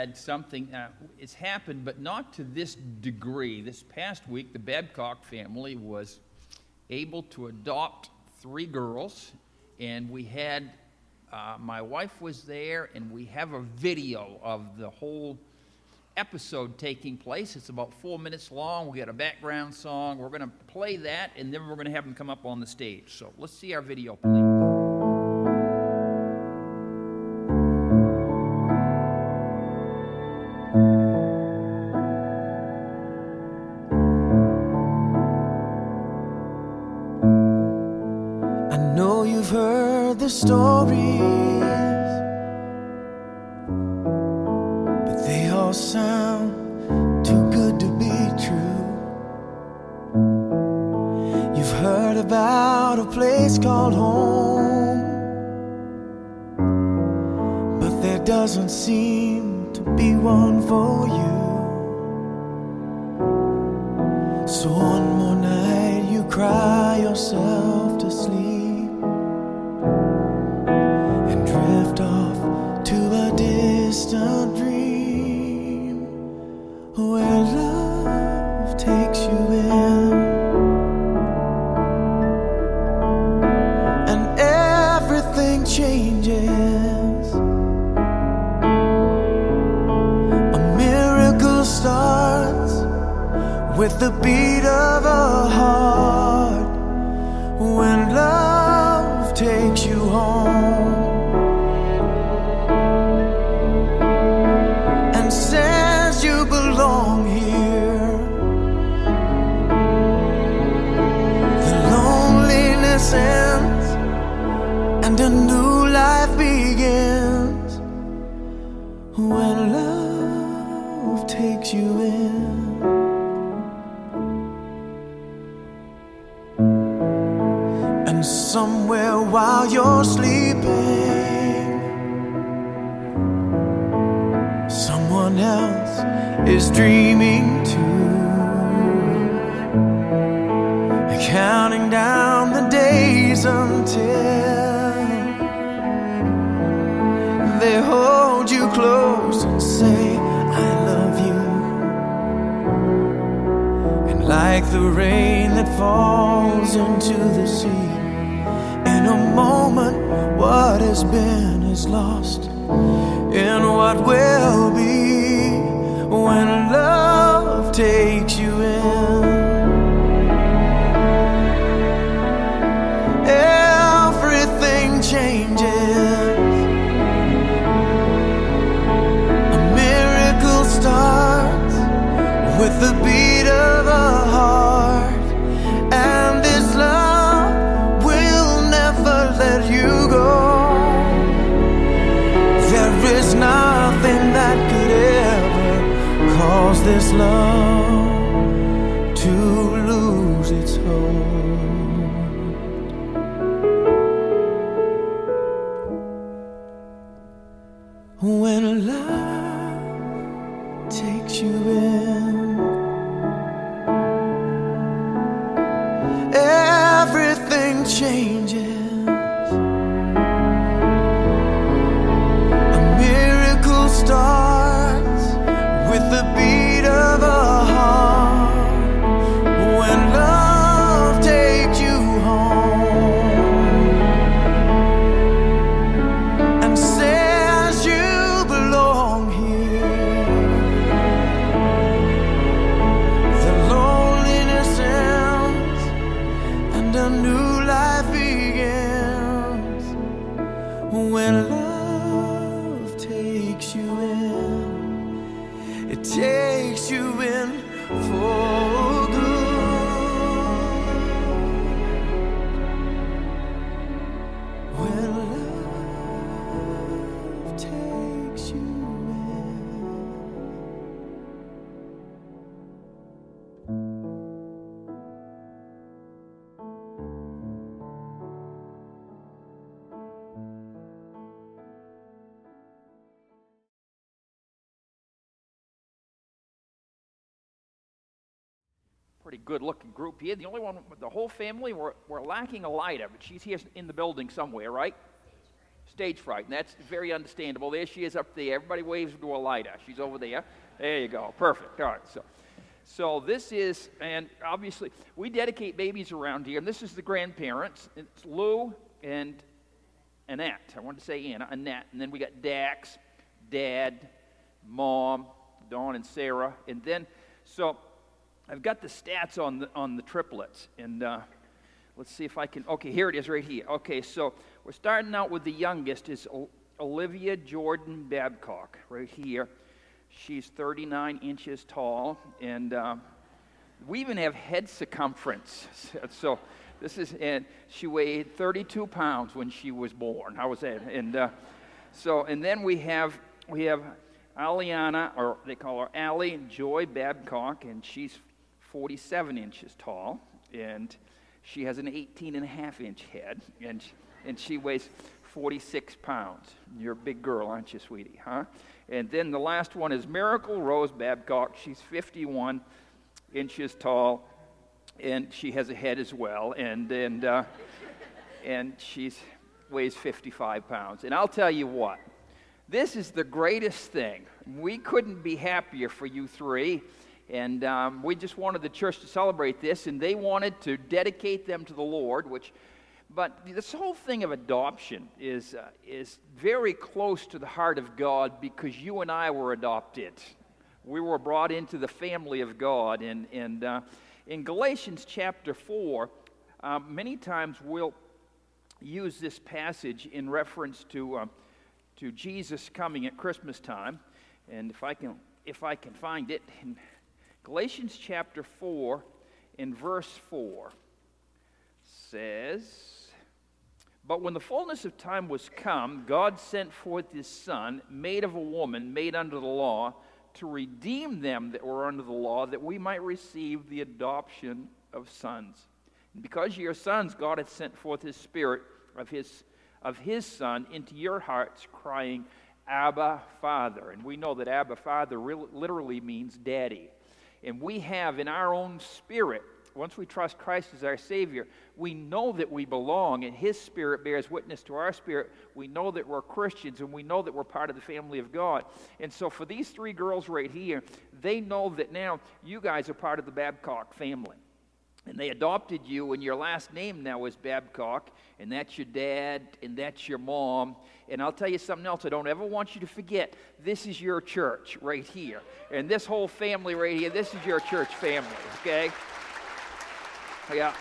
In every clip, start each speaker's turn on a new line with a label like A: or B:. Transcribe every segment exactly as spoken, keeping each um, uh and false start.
A: had something, uh, it's happened, but not to this degree. This past week, the Babcock family was able to adopt three girls, and we had, uh, my wife was there, and we have a video of the whole episode taking place. It's about four minutes long. We got a background song. We're going to play that, and then we're going to have them come up on the stage. So let's see our video, please.
B: The stories, but they all sound too good to be true. You've heard about a place called home, but there doesn't seem to be one for you. So one more night you cry yourself to sleep, distant dream where love takes you in, and everything changes. A miracle starts with the beat of a heart when love takes you home. Belong here. The loneliness ends and a new life begins when love takes you in. And somewhere while you're sleeping, someone else is dreaming too, counting down the days until they hold you close and say, I love you. And like the rain that falls into the sea, in a moment what has been is lost in what will be. When love takes you in, everything changes. A miracle starts with the beat of a heart, and this love will never let you go. There is nothing that could ever cause this love to lose its hold. When love takes you in, everything changes. A miracle starts with the beat of a heart when love takes you home and says you belong here. The loneliness ends and a new life begins when love takes you in. It takes you in for good. When love takes you
A: Pretty good-looking group here. The only one with the whole family, we're, we're lacking Elida, but she's here in the building somewhere, right? stage fright, and that's very understandable. There she is up there. Everybody waves to Elida. She's over there. There you go. Perfect. All right. So, so this is, and obviously, we dedicate babies around here, and this is the grandparents. It's Lou and Annette. I wanted to say Anna, Annette, and then we got Dax, Dad, Mom, Dawn, and Sarah, and then so I've got the stats on the on the triplets, and uh, let's see if I can. Okay, here it is, right here. Okay, so we're starting out with the youngest is Olivia Jordan Babcock, right here. She's thirty-nine inches tall, and uh, we even have head circumference. So this is, and she weighed thirty-two pounds when she was born. How was that? And uh, so, and then we have we have Aliana, or they call her Allie Joy Babcock, and she's forty-seven inches tall, and she has an eighteen and a half inch head, and and she weighs forty-six pounds. You're a big girl, aren't you, sweetie? Huh? And then the last one is Miracle Rose Babcock. She's fifty-one inches tall, and she has a head as well, and and uh, and she's weighs fifty-five pounds. And I'll tell you what, this is the greatest thing. We couldn't be happier for you three, and um, we just wanted the church to celebrate this, and they wanted to dedicate them to the Lord, which. But this whole thing of adoption is uh, is very close to the heart of God because you and I were adopted. We were brought into the family of God. And, and uh, in Galatians chapter four, uh, many times we'll use this passage in reference to uh, to Jesus coming at Christmas time. And if I can if I can find it, in Galatians chapter four, in verse four, says, "But when the fullness of time was come, God sent forth his Son, made of a woman, made under the law, to redeem them that were under the law, that we might receive the adoption of sons. And because ye are sons, God hath sent forth his Spirit of his, of his Son into your hearts, crying, Abba, Father." And we know that Abba, Father really, literally means daddy. And we have in our own spirit, once we trust Christ as our Savior, we know that we belong, and his Spirit bears witness to our spirit. We know that we're Christians, and we know that we're part of the family of God. And so for these three girls right here, they know that now you guys are part of the Babcock family. And they adopted you, and your last name now is Babcock, and that's your dad, and that's your mom. And I'll tell you something else I don't ever want you to forget. This is your church right here. And this whole family right here, this is your church family, okay? Yeah.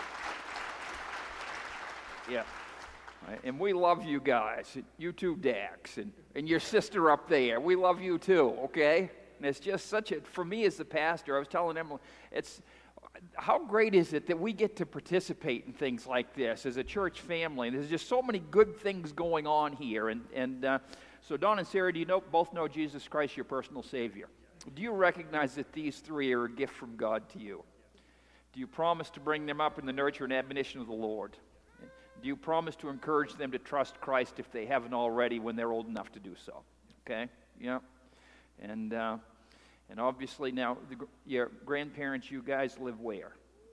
A: Yeah. And we love you guys. You too, Dax, and, and your sister up there. We love you too, okay? And it's just such a, for me as the pastor, I was telling Emily, it's, how great is it that we get to participate in things like this as a church family? There's just so many good things going on here. And, and uh, so Dawn and Sarah, do you know, both know Jesus Christ, your personal Savior? Do you recognize that these three are a gift from God to you? Do you promise to bring them up in the nurture and admonition of the Lord? Do you promise to encourage them to trust Christ if they haven't already when they're old enough to do so? Okay? Yeah. And uh, and obviously now, the, your grandparents, you guys live where?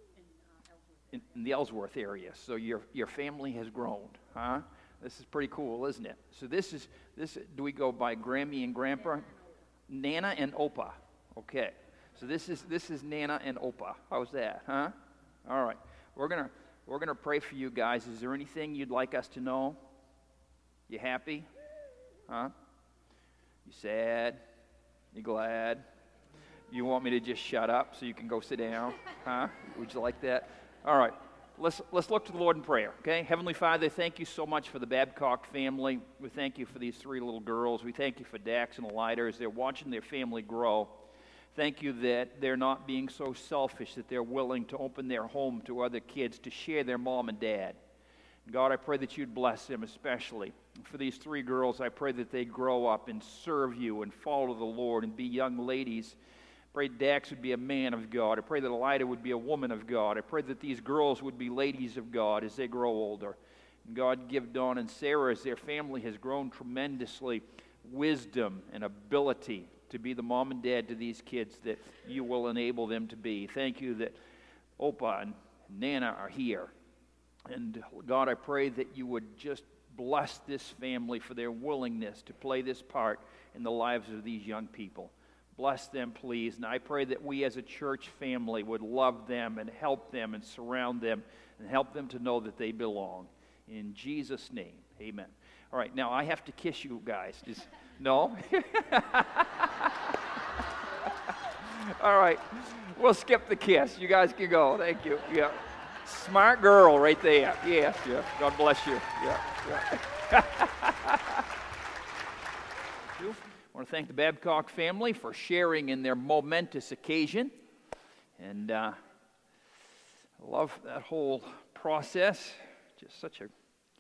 A: In, in the Ellsworth area. So your your family has grown, huh? This is pretty cool, isn't it? So this is, this. Do we go by Grammy and Grandpa? Nana and Opa. Okay. So this is this is Nana and Opa. How's that, huh? All right. We're gonna we're gonna pray for you guys. Is there anything you'd like us to know? You happy? Huh? You sad? You glad? You want me to just shut up so you can go sit down? Huh? Would you like that? All right. Let's let's look to the Lord in prayer. Okay? Heavenly Father, thank you so much for the Babcock family. We thank you for these three little girls. We thank you for Dax and Elida as they're watching their family grow. Thank you that they're not being so selfish, that they're willing to open their home to other kids, to share their mom and dad. God, I pray that you'd bless them especially. For these three girls, I pray that they grow up and serve you and follow the Lord and be young ladies. I pray Dax would be a man of God. I pray that Elida would be a woman of God. I pray that these girls would be ladies of God as they grow older. And God, give Dawn and Sarah, as their family has grown tremendously, wisdom and ability to be the mom and dad to these kids that you will enable them to be. Thank you that Opa and Nana are here. And God, I pray that you would just bless this family for their willingness to play this part in the lives of these young people. Bless them, please. And I pray that we as a church family would love them and help them and surround them and help them to know that they belong. In Jesus' name, amen. All right, now I have to kiss you guys. Just, no? All right, we'll skip the kiss. You guys can go. Thank you. Yeah. Smart girl right there. Yes, yeah. God bless you. Yeah, yeah. I want to thank the Babcock family for sharing in their momentous occasion. And uh, I love that whole process. Just such a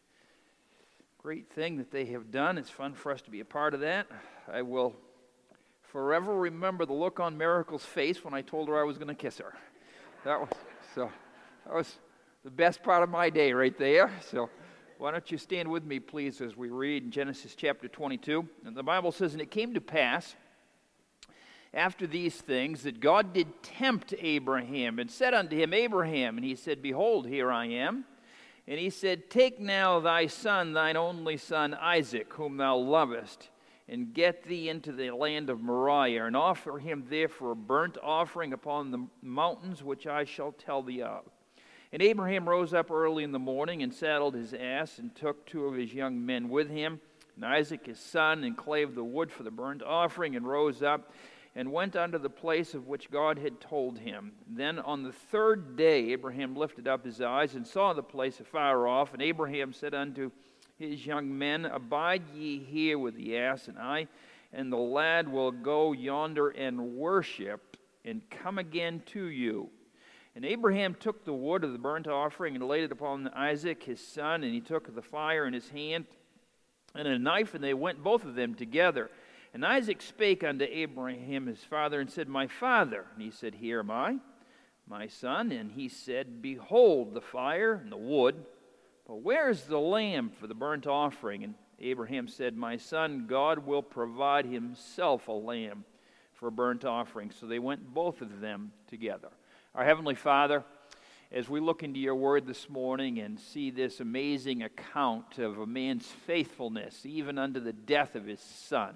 A: great thing that they have done. It's fun for us to be a part of that. I will forever remember the look on Miracle's face when I told her I was going to kiss her. That was so. That was the best part of my day right there. So why don't you stand with me, please, as we read in Genesis chapter twenty-two. And the Bible says, "And it came to pass after these things that God did tempt Abraham and said unto him, Abraham, and he said, Behold, here I am. And he said, Take now thy son, thine only son Isaac, whom thou lovest, and get thee into the land of Moriah, and offer him there for a burnt offering upon the mountains which I shall tell thee of. And Abraham rose up early in the morning, and saddled his ass, and took two of his young men with him, and Isaac his son, and clave the wood for the burnt offering, and rose up, and went unto the place of which God had told him. Then on the third day Abraham lifted up his eyes, and saw the place afar off. And Abraham said unto his young men, Abide ye here with the ass, and I and the lad will go yonder and worship, and come again to you. And Abraham took the wood of the burnt offering, and laid it upon Isaac his son, and he took the fire in his hand, and a knife, and they went both of them together. And Isaac spake unto Abraham his father, and said, My father. And he said, Here am I, my son. And he said, Behold the fire and the wood, but where is the lamb for the burnt offering? And Abraham said, My son, God will provide himself a lamb for a burnt offering. So they went both of them together. Our Heavenly Father, as we look into your word this morning and see this amazing account of a man's faithfulness, even unto the death of his son,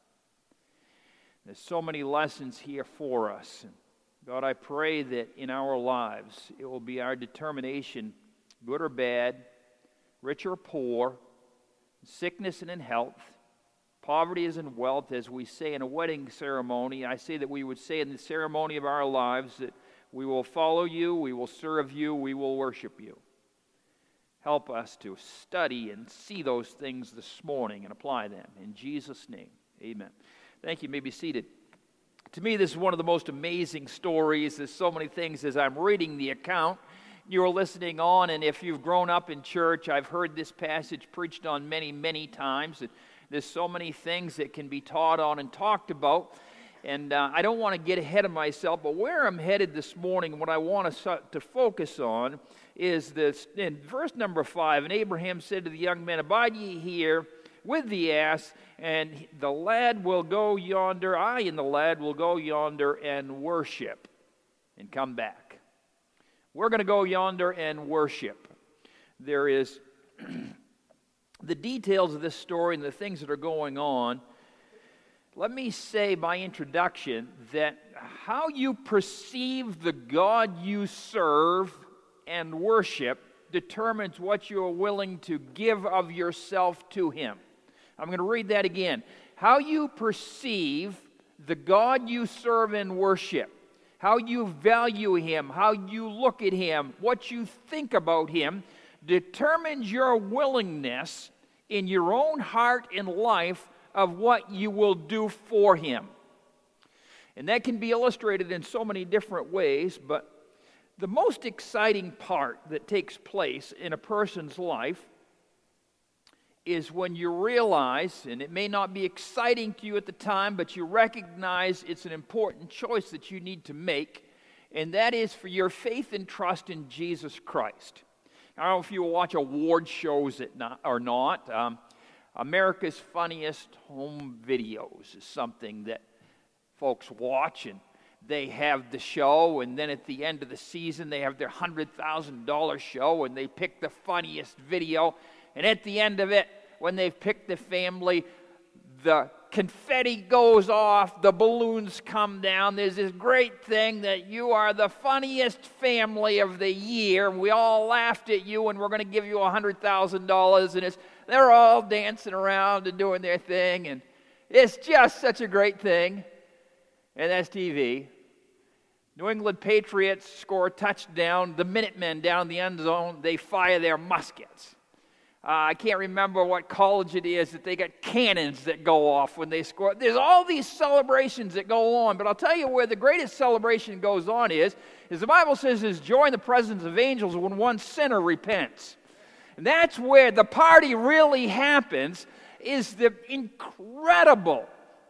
A: there's so many lessons here for us. God, I pray that in our lives it will be our determination, good or bad, rich or poor, sickness and in health, poverty is in wealth, as we say in a wedding ceremony. I say that we would say in the ceremony of our lives that we will follow you, we will serve you, we will worship you. Help us to study and see those things this morning and apply them. In Jesus' name, amen. Thank you. You may be seated. To me, this is one of the most amazing stories. There's so many things as I'm reading the account. You're listening on, and if you've grown up in church, I've heard this passage preached on many, many times. There's so many things that can be taught on and talked about. And uh, I don't want to get ahead of myself, but where I'm headed this morning, what I want to, to focus on is this. In verse number five, and Abraham said to the young men, Abide ye here with the ass, and the lad will go yonder, I and the lad will go yonder and worship and come back. We're going to go yonder and worship. There is the details of this story and the things that are going on. Let me say by introduction that how you perceive the God you serve and worship determines what you are willing to give of yourself to him. I'm going to read that again. How you perceive the God you serve and worship, how you value him, how you look at him, what you think about him, determines your willingness in your own heart and life of what you will do for him. And that can be illustrated in so many different ways, but the most exciting part that takes place in a person's life is when you realize, and it may not be exciting to you at the time, but you recognize it's an important choice that you need to make, and that is for your faith and trust in Jesus Christ. I don't know if you watch award shows or not. Um, America's Funniest Home Videos is something that folks watch, and they have the show, and then at the end of the season they have their one hundred thousand dollars show, and they pick the funniest video. And at the end of it, when they've picked the family, the confetti goes off, the balloons come down. There's this great thing that you are the funniest family of the year. We all laughed at you, and we're going to give you one hundred thousand dollars. And it's, they're all dancing around and doing their thing, and it's just such a great thing. And that's T V. New England Patriots score a touchdown. The Minutemen down the end zone, they fire their muskets. Uh, I can't remember what college it is that they got cannons that go off when they score. There's all these celebrations that go on, but I'll tell you where the greatest celebration goes on is, is the Bible says there's joy in the presence of angels when one sinner repents. And that's where the party really happens, is the incredible,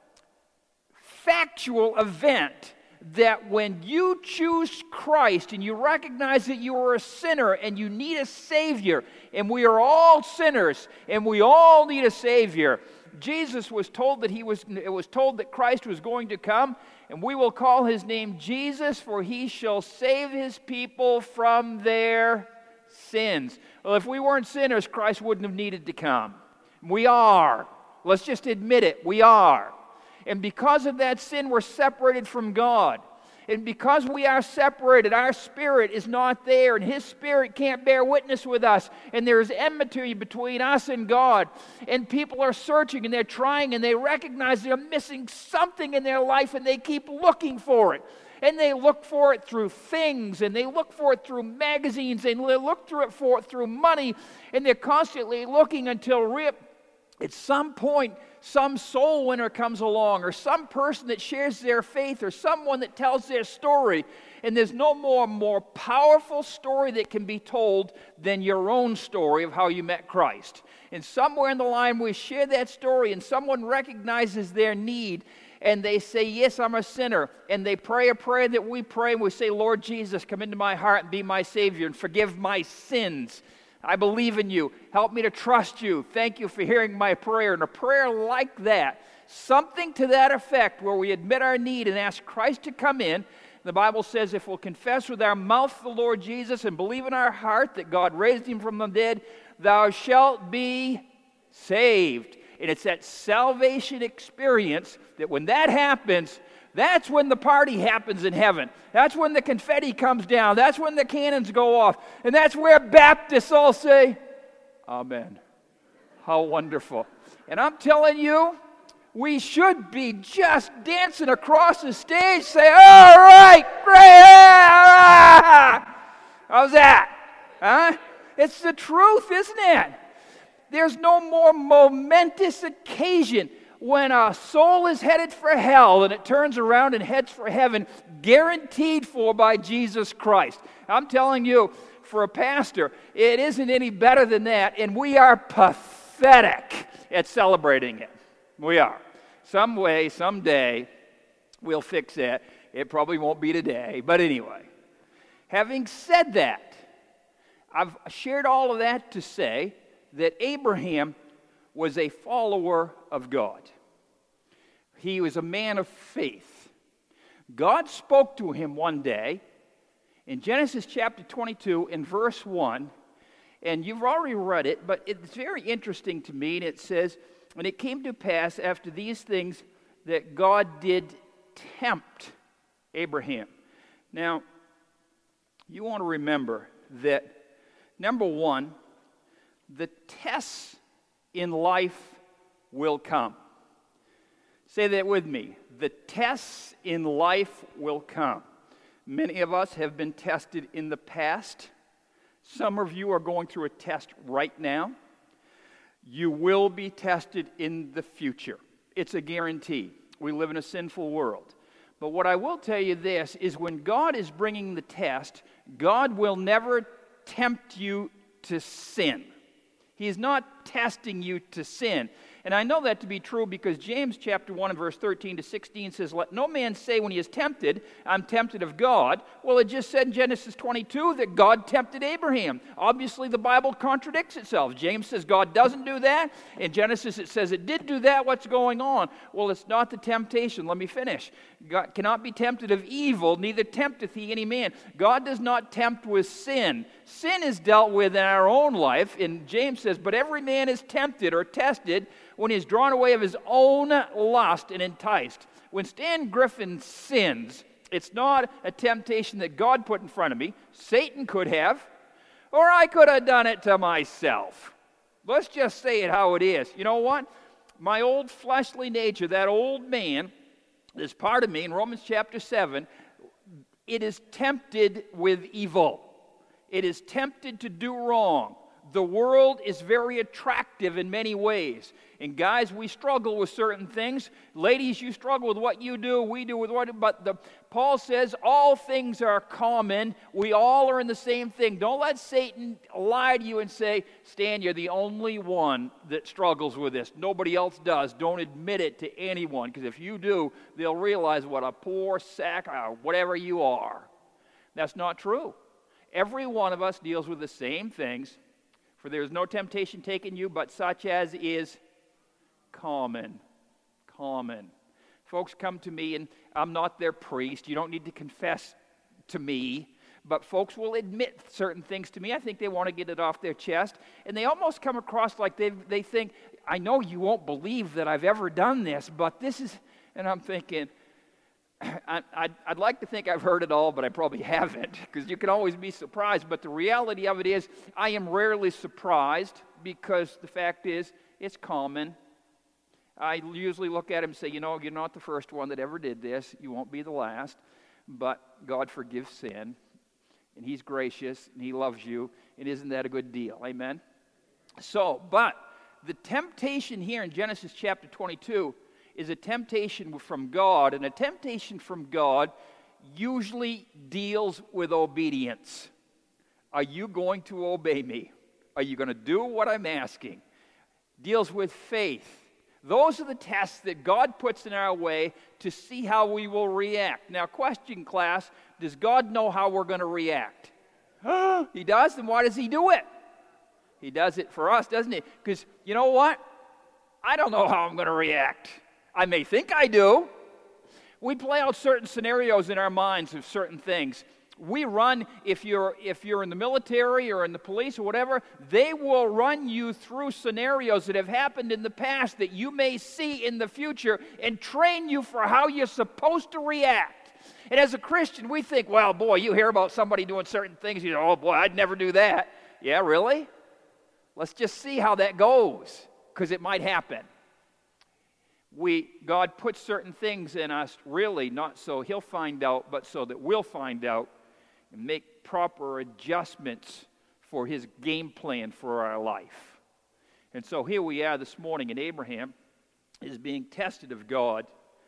A: factual event that when you choose Christ and you recognize that you are a sinner and you need a Savior, and we are all sinners and we all need a Savior. Jesus was told that he was, it was told that Christ was going to come, and we will call his name Jesus, for he shall save his people from their sins. Well, if we weren't sinners, Christ wouldn't have needed to come. We are. Let's just admit it. We are. And because of that sin, we're separated from God. And because we are separated, our spirit is not there, and his spirit can't bear witness with us. And there is enmity between us and God. And people are searching, and they're trying, and they recognize they're missing something in their life, and they keep looking for it. And they look for it through things, and they look for it through magazines, and they look through it for it through money, and they're constantly looking until re- at some point, some soul winner comes along, or some person that shares their faith, or someone that tells their story. And there's no more, more powerful story that can be told than your own story of how you met Christ. And somewhere in the line we share that story, and someone recognizes their need, and they say, yes, I'm a sinner. And they pray a prayer that we pray, and we say, Lord Jesus, come into my heart and be my Savior and forgive my sins. I believe in you. Help me to trust you. Thank you for hearing my prayer. And a prayer like that, something to that effect, where we admit our need and ask Christ to come in. The Bible says if we'll confess with our mouth the Lord Jesus and believe in our heart that God raised him from the dead, thou shalt be saved. And it's that salvation experience that when that happens, that's when the party happens in heaven. That's when the confetti comes down. That's when the cannons go off. And that's where Baptists all say, Amen. How wonderful. And I'm telling you, we should be just dancing across the stage, say, all right, great. How's that? Huh? It's the truth, isn't it? There's no more momentous occasion when a soul is headed for hell and it turns around and heads for heaven, guaranteed for by Jesus Christ. I'm telling you, for a pastor, it isn't any better than that, and we are pathetic at celebrating it. We are. Some way, someday, we'll fix that. It probably won't be today, but anyway. Having said that, I've shared all of that to say that Abraham was a follower of God. He was a man of faith. God spoke to him one day in Genesis chapter twenty-two in verse one, and you've already read it, but it's very interesting to me, and it says, and it came to pass after these things that God did tempt Abraham. Now, you want to remember that, number one, the tests in life will come. Say that with me. The tests in life will come. Many of us have been tested in the past. Some of you are going through a test right now. You will be tested in the future. It's a guarantee. We live in a sinful world. But what I will tell you this is when God is bringing the test, God will never tempt you to sin. He is not testing you to sin. And I know that to be true because James chapter one and verse thirteen to sixteen says, let no man say when he is tempted, I'm tempted of God. Well, it just said in Genesis twenty-two that God tempted Abraham. Obviously, the Bible contradicts itself. James says God doesn't do that. In Genesis, it says it did do that. What's going on? Well, it's not the temptation. Let me finish. God cannot be tempted of evil, neither tempteth he any man. God does not tempt with sin. Sin is dealt with in our own life, and James says, but every man is tempted or tested when he is drawn away of his own lust and enticed. When Stan Griffin sins, it's not a temptation that God put in front of me. Satan could have, or I could have done it to myself. Let's just say it how it is. You know what? My old fleshly nature, that old man, this part of me in Romans chapter seven, it is tempted with evil. It is tempted to do wrong. The world is very attractive in many ways. And guys, we struggle with certain things. Ladies, you struggle with what you do, we do with what, but the, Paul says all things are common. We all are in the same thing. Don't let Satan lie to you and say, Stan, you're the only one that struggles with this. Nobody else does. Don't admit it to anyone, because if you do, they'll realize what a poor sack or whatever you are. That's not true. Every one of us deals with the same things. For there is no temptation taken you, but such as is common. Common. Folks come to me, and I'm not their priest. You don't need to confess to me. But folks will admit certain things to me. I think they want to get it off their chest. And they almost come across like they they think, I know you won't believe that I've ever done this, but this is... And I'm thinking, I, I'd, I'd like to think I've heard it all, but I probably haven't, because you can always be surprised. But the reality of it is, I am rarely surprised, because the fact is, it's common. I usually look at him and say, you know, you're not the first one that ever did this. You won't be the last. But God forgives sin, and He's gracious, and He loves you, and isn't that a good deal? Amen? So, but the temptation here in Genesis chapter twenty-two is a temptation from God, and a temptation from God usually deals with obedience. Are you going to obey me? Are you going to do what I'm asking? Deals with faith. Those are the tests that God puts in our way to see how we will react. Now, question, class, does God know how we're going to react? He does? Then why does He do it? He does it for us, doesn't He? Because, you know what? I don't know how I'm going to react. I may think I do. We play out certain scenarios in our minds of certain things. We run, if you're if you're in the military or in the police or whatever, they will run you through scenarios that have happened in the past that you may see in the future and train you for how you're supposed to react. And as a Christian, we think, well, boy, you hear about somebody doing certain things, you know, oh boy, I'd never do that. Yeah, really? Let's just see how that goes, because it might happen. We, God puts certain things in us, really, not so He'll find out, but so that we'll find out and make proper adjustments for His game plan for our life. And so here we are this morning, and Abraham is being tested of God.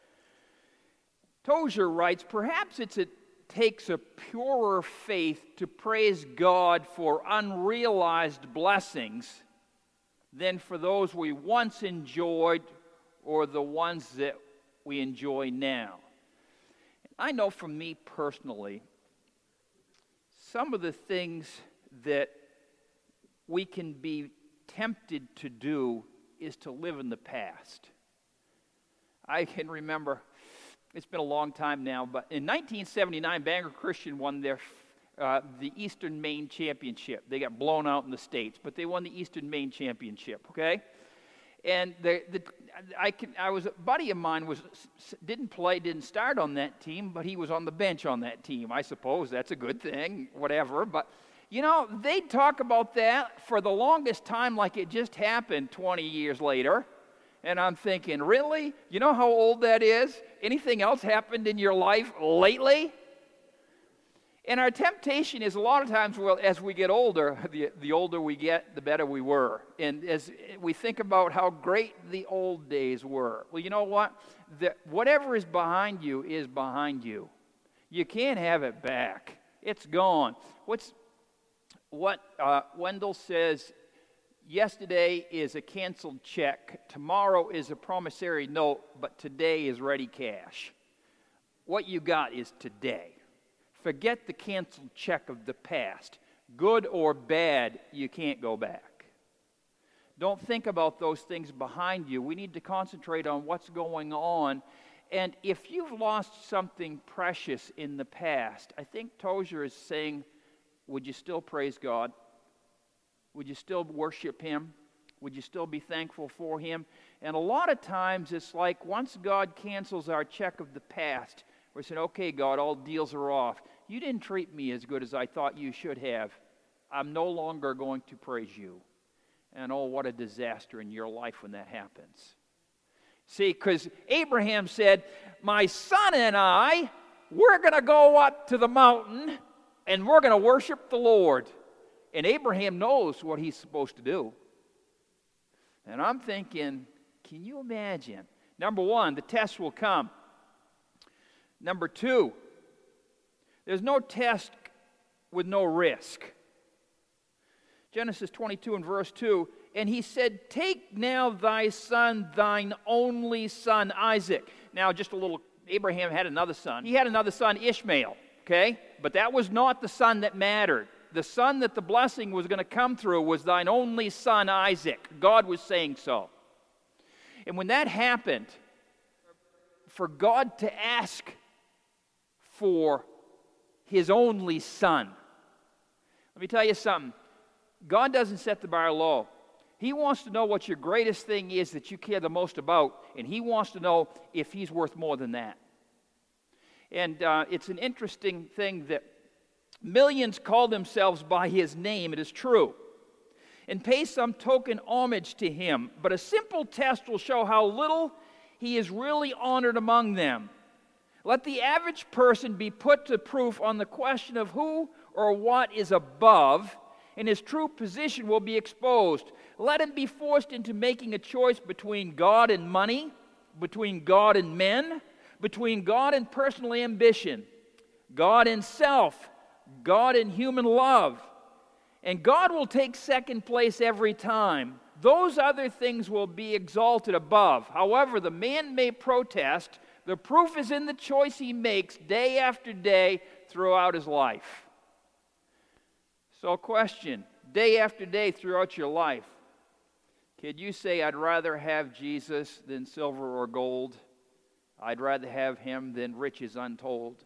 A: Tozer writes, perhaps it's it takes a purer faith to praise God for unrealized blessings than for those we once enjoyed or the ones that we enjoy now. I know from me personally, some of the things that we can be tempted to do is to live in the past. I can remember, it's been a long time now, but in nineteen seventy-nine, Bangor Christian won their uh, the Eastern Maine Championship. They got blown out in the States, but they won the Eastern Maine Championship, okay? And the, the I can I was a buddy of mine was didn't play didn't start on that team, but he was on the bench on that team. I suppose that's a good thing, whatever. But you know, they talk about that for the longest time like it just happened twenty years later. And I'm thinking, really? You know how old that is? Anything else happened in your life lately? And our temptation is a lot of times, well, as we get older, the, the older we get, the better we were. And as we think about how great the old days were, well, you know what? The, whatever is behind you is behind you. You can't have it back. It's gone. What's what uh, Wendell says, yesterday is a canceled check, tomorrow is a promissory note, but today is ready cash. What you got is today. Forget the canceled check of the past. Good or bad, you can't go back. Don't think about those things behind you. We need to concentrate on what's going on And if you've lost something precious in the past, I think Tozer is saying, would you still praise God? Would you still worship Him? Would you still be thankful for Him? And a lot of times it's like once God cancels our check of the past, we're saying, okay, God, all deals are off. You didn't treat me as good as I thought you should have. I'm no longer going to praise you. And oh, what a disaster in your life when that happens. See, because Abraham said, my son and I, we're going to go up to the mountain and we're going to worship the Lord. And Abraham knows what he's supposed to do. And I'm thinking, can you imagine? Number one, the test will come. Number two, there's no test with no risk. Genesis twenty-two and verse two, and he said, take now thy son, thine only son, Isaac. Now, just a little, Abraham had another son. He had another son, Ishmael, okay? But that was not the son that mattered. The son that the blessing was going to come through was thine only son, Isaac. God was saying so. And when that happened, for God to ask for His only son, let me tell you something. God doesn't set the bar low. He wants to know what your greatest thing is that you care the most about, and He wants to know if He's worth more than that. And uh, it's an interesting thing that millions call themselves by His name, it is true, and pay some token homage to Him. But a simple test will show how little He is really honored among them. Let the average person be put to proof on the question of who or what is above, and his true position will be exposed. Let him be forced into making a choice between God and money, between God and men, between God and personal ambition, God and self, God and human love. And God will take second place every time. Those other things will be exalted above. However, the man may protest. The proof is in the choice he makes day after day throughout his life. So, question, day after day throughout your life, could you say, I'd rather have Jesus than silver or gold? I'd rather have Him than riches untold?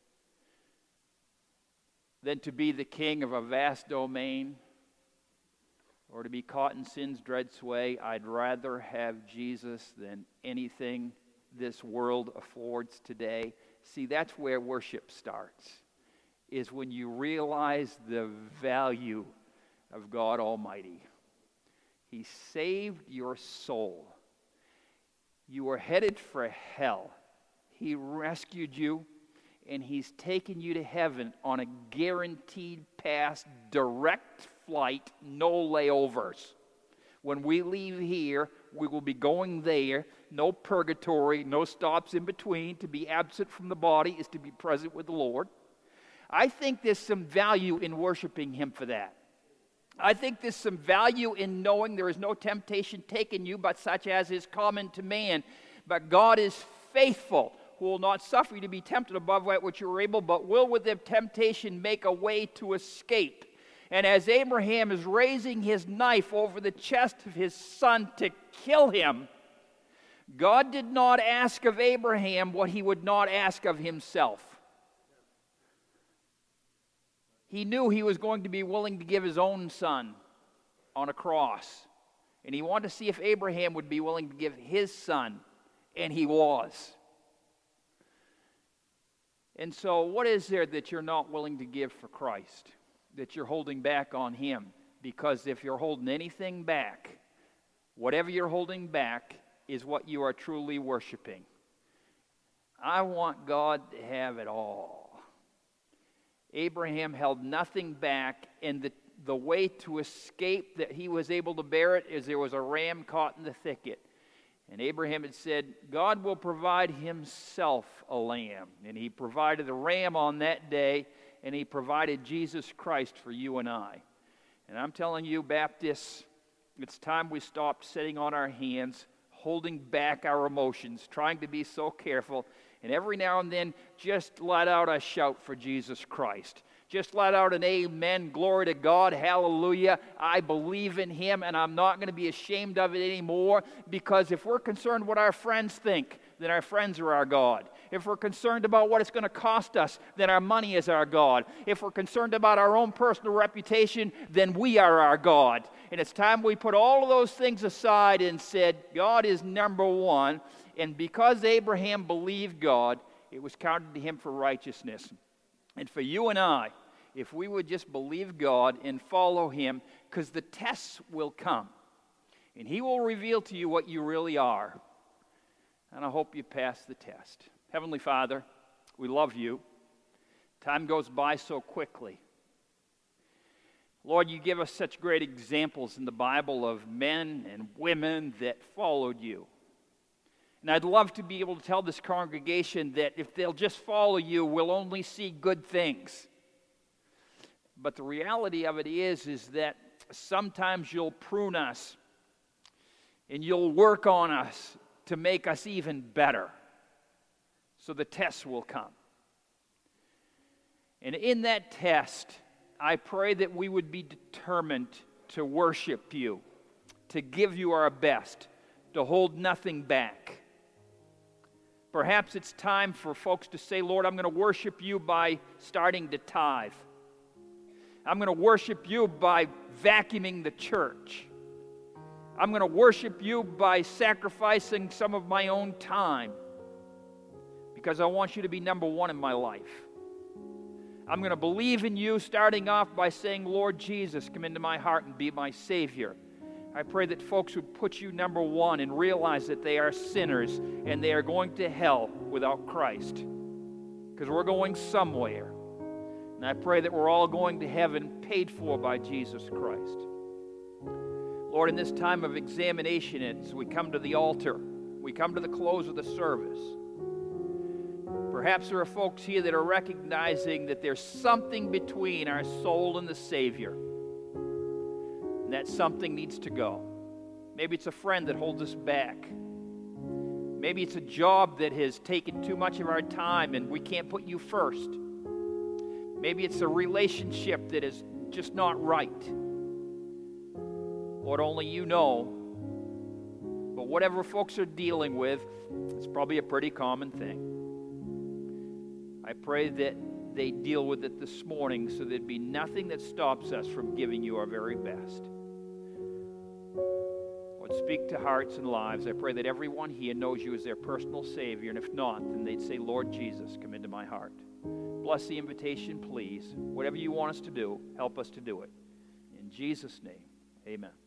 A: Than to be the king of a vast domain? Or to be caught in sin's dread sway? I'd rather have Jesus than anything this world affords today. See, that's where worship starts, is when you realize the value of God Almighty. He saved your soul. You were headed for hell. He rescued you, and He's taken you to heaven on a guaranteed pass, direct flight, no layovers. When we leave here, we will be going there. No purgatory, no stops in between. To be absent from the body is to be present with the Lord. I think there's some value in worshiping Him for that. I think there's some value in knowing there is no temptation taken you but such as is common to man. But God is faithful, who will not suffer you to be tempted above that which you are able, but will with the temptation make a way to escape. And as Abraham is raising his knife over the chest of his son to kill him, God did not ask of Abraham what He would not ask of himself. He knew He was going to be willing to give His own son on a cross. And He wanted to see if Abraham would be willing to give his son. And he was. And so what is there that you're not willing to give for Christ? That you're holding back on Him? Because if you're holding anything back, whatever you're holding back is what you are truly worshiping. I want God to have it all. Abraham held nothing back, and the, the way to escape that he was able to bear it is there was a ram caught in the thicket. And Abraham had said, God will provide Himself a lamb. And He provided a ram on that day, and He provided Jesus Christ for you and I. And I'm telling you, Baptists, it's time we stopped sitting on our hands, holding back our emotions, trying to be so careful, And every now and then, just let out a shout for Jesus Christ. Just let out an amen, glory to God, hallelujah. I believe in him, and I'm not going to be ashamed of it anymore, because if we're concerned what our friends think, then our friends are our God. If we're concerned about what it's going to cost us, then our money is our God. If we're concerned about our own personal reputation, then we are our God. And it's time we put all of those things aside and said, God is number one. And because Abraham believed God, it was counted to him for righteousness. And for you and I, if we would just believe God and follow him, because the tests will come. And he will reveal to you what you really are. And I hope you pass the test. Heavenly Father, we love you. Time goes by so quickly. Lord, you give us such great examples in the Bible of men and women that followed you. And I'd love to be able to tell this congregation that if they'll just follow you, we'll only see good things. But the reality of it is, is that sometimes you'll prune us and you'll work on us to make us even better. So the tests will come. And in that test, I pray that we would be determined to worship you, to give you our best, to hold nothing back. Perhaps it's time for folks to say, Lord, I'm going to worship you by starting to tithe. I'm going to worship you by vacuuming the church. I'm going to worship you by sacrificing some of my own time, because I want you to be number one in my life. I'm going to believe in you, starting off by saying, Lord Jesus, come into my heart and be my Savior. I pray that folks would put you number one and realize that they are sinners and they are going to hell without Christ, because we're going somewhere. And I pray that we're all going to heaven paid for by Jesus Christ. Lord, in this time of examination, as we come to the altar, we come to the close of the service, perhaps there are folks here that are recognizing that there's something between our soul and the Savior, and that something needs to go. Maybe it's a friend that holds us back. Maybe it's a job that has taken too much of our time and we can't put you first. Maybe it's a relationship that is just not right. Lord, only you know. But whatever folks are dealing with, it's probably a pretty common thing. I pray that they deal with it this morning so there'd be nothing that stops us from giving you our very best. Lord, speak to hearts and lives. I pray that everyone here knows you as their personal Savior, and if not, then they'd say, Lord Jesus, come into my heart. Bless the invitation, please. Whatever you want us to do, help us to do it. In Jesus' name, amen.